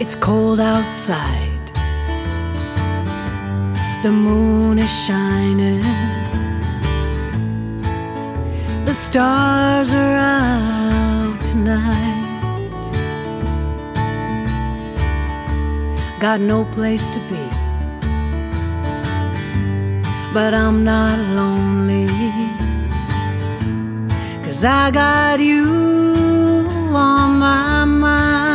It's cold outside. The moon is shining. The stars are out tonight. Got no place to be, but I'm not lonely, 'cause I got you on my mind.